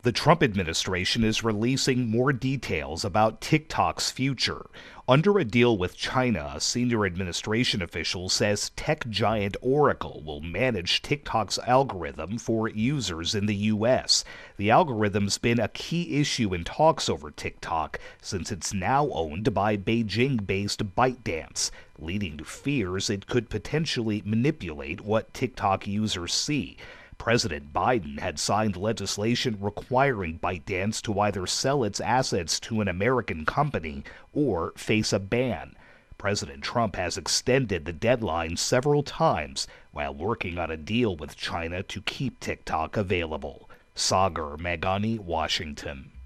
The Trump administration is releasing more details about TikTok's future. Under a deal with China, a senior administration official says tech giant Oracle will manage TikTok's algorithm for users in the U.S. The algorithm's been a key issue in talks over TikTok since it's now owned by Beijing-based ByteDance, leading to fears it could potentially manipulate what TikTok users see. President Biden had signed legislation requiring ByteDance to either sell its assets to an American company or face a ban. President Trump has extended the deadline several times while working on a deal with China to keep TikTok available. Sagar Meghani, Washington.